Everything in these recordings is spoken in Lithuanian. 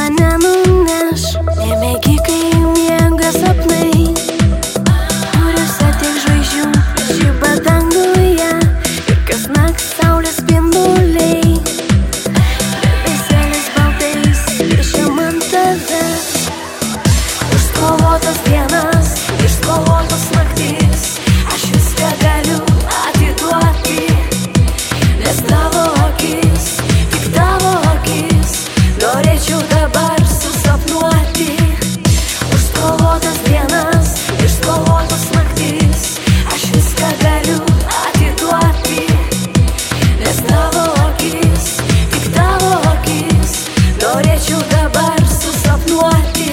mane nuneš, nemėgikai miega sapnai, kuriuose tiek žvaigždžių žiba danguje ir kasnakt saulės spinduliai. Debesėlis baltais piešia man tave, išspalvotas dienas, išspalvotas naktis, aš viską galiu atiduoti, nes tavo akis, tik tavo akis, norėčiau dabar susapnuoti. Užspalvotas dienas, išspalvotas naktis, aš viską galiu atiduoti, nes tavo akis, tik tavo akis, norėčiau dabar susapnuoti.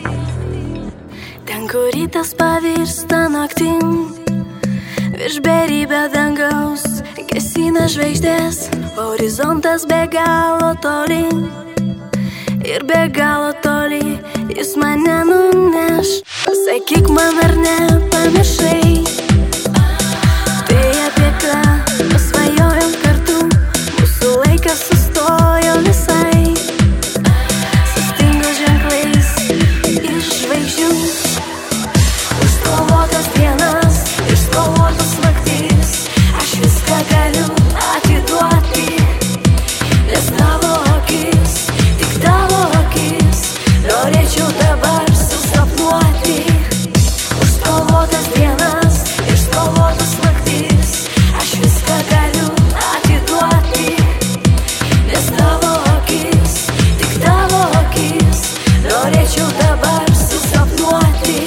Ten, kur rytas pavirsta naktim, virš beribio dangaus gesina žvaigždės, horizontas be galo toli ir be galo toli jis mane nuneš. Sakyk man, ar nepamiršai tai, apie ką pasvajojom kartu, mūsų laikas sustojo visai, sustingo ženklais iš žvaigždžių. Užspalvotas dienas, išspalvotas naktis, aš viską galiu atiduoti, nes tavo akis, tik tavo akis, norėčiau dabar susapnuoti. Užspalvotas dienas, išspalvotas naktis, aš viską galiu atiduoti, nes tavo akis, tik tavo akis, norėčiau dabar susapnuoti.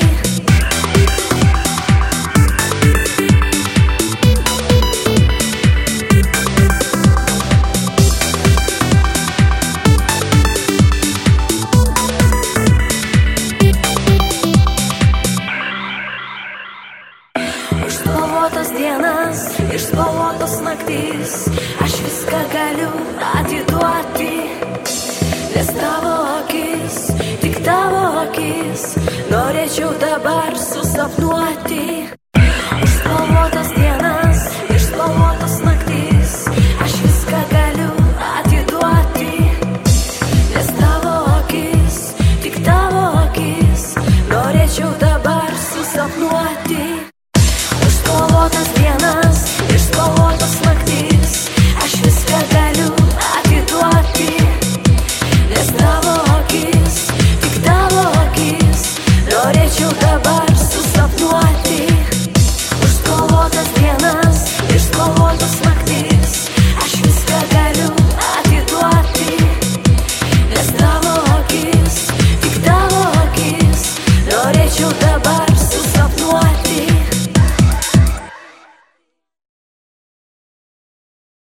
Išspalvotas dienas, išspalvotas naktis, aš viską galiu atiduoti, nes tavo akis, tik tavo akis, norėčiau dabar susapnuoti.